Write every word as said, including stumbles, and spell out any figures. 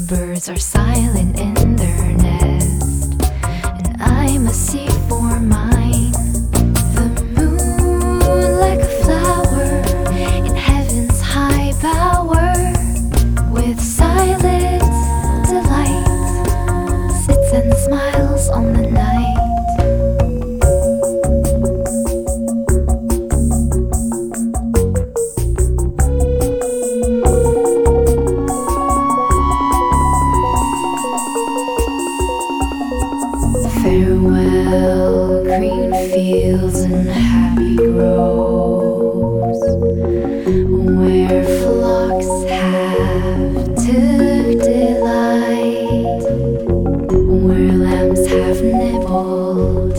Birds are silent in their nest, and I must seek for mine. The moon, like a flower in heaven's high bower, with silent delight, sits and smiles on the night. Farewell, green fields and happy groves, where flocks have took delight, where lambs have nibbled